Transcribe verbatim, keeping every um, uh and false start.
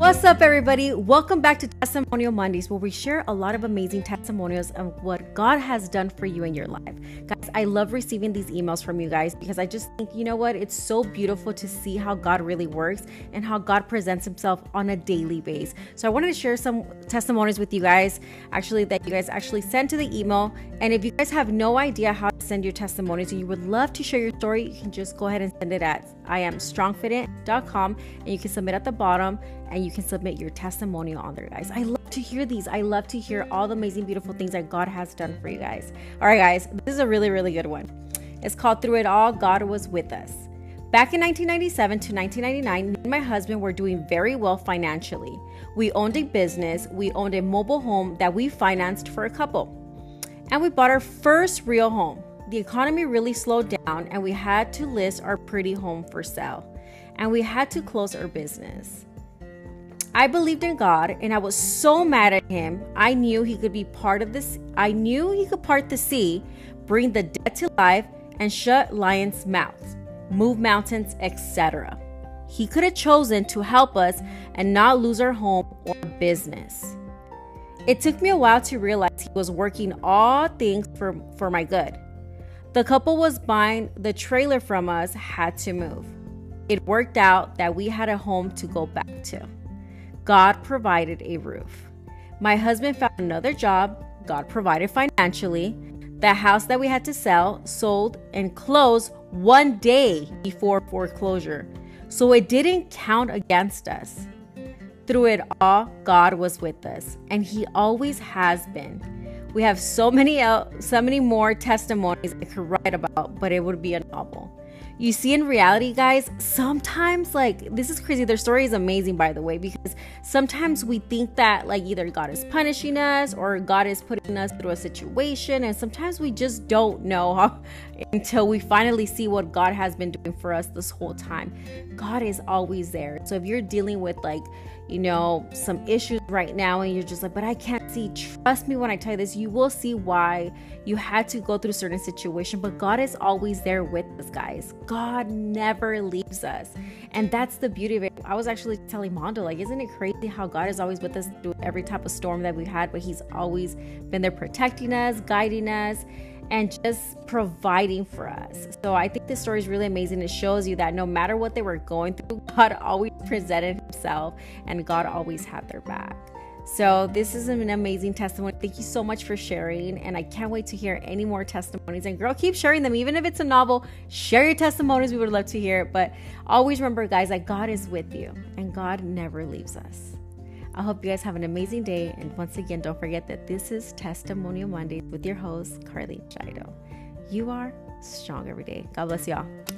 What's up, everybody? Welcome back to Testimonial Mondays, where we share a lot of amazing testimonials of what God has done for you in your life. Guys, I love receiving these emails from you guys because I just think, you know what? It's so beautiful to see how God really works and how God presents himself on a daily basis. So I wanted to share some testimonies with you guys, actually, that you guys actually sent to the email. And if you guys have no idea how to send your testimonies and you would love to share your story, you can just go ahead and send it at I am strong fit dot com, and you can submit at the bottom and you can submit your testimonial on there, guys. I love to hear these. I love to hear all the amazing, beautiful things that God has done for you guys. All right, guys, this is a really, really good one. It's called Through It All, God Was With Us. Back in nineteen ninety-seven to nineteen ninety-nine, me and my husband were doing very well financially. We owned a business. We owned a mobile home that we financed for a couple. And we bought our first real home. The economy really slowed down and we had to list our pretty home for sale. And we had to close our business. I believed in God and I was so mad at him. I knew he could be part of this. I knew he could part the sea, bring the dead to life, and shut lions' mouths, move mountains, et cetera. He could have chosen to help us and not lose our home or business. It took me a while to realize he was working all things for, for my good. The couple was buying the trailer from us had to move. It worked out that we had a home to go back to. God provided a roof. My husband found another job. God provided financially. The house that we had to sell sold and closed one day before foreclosure. So it didn't count against us. Through it all, God was with us, and he always has been. We have so many, uh, so many more testimonies I could write about, but it would be a novel. You see, in reality, guys, sometimes, like, this is crazy. Their story is amazing, by the way, because sometimes we think that, like, either God is punishing us or God is putting us through a situation. And sometimes we just don't know how, until we finally see what God has been doing for us this whole time. God is always there. So if you're dealing with, like, you know, some issues right now and you're just like, but I can't see, trust me when I tell you this, you will see why you had to go through certain situation. But God is always there with us, guys. God never leaves us. And that's the beauty of it. I was actually telling Mondo, like, isn't it crazy how God is always with us through every type of storm that we've had, but he's always been there protecting us, guiding us, and just providing for us. So I think this story is really amazing. It shows you that no matter what they were going through, God always presented himself and God always had their back. So this is an amazing testimony. Thank you so much for sharing. And I can't wait to hear any more testimonies. And girl, keep sharing them. Even if it's a novel, share your testimonies. We would love to hear it. But always remember, guys, that God is with you and God never leaves us. I hope you guys have an amazing day. And once again, don't forget that this is Testimonial Mondays with your host, Carlene Shaido. You are strong every day. God bless y'all.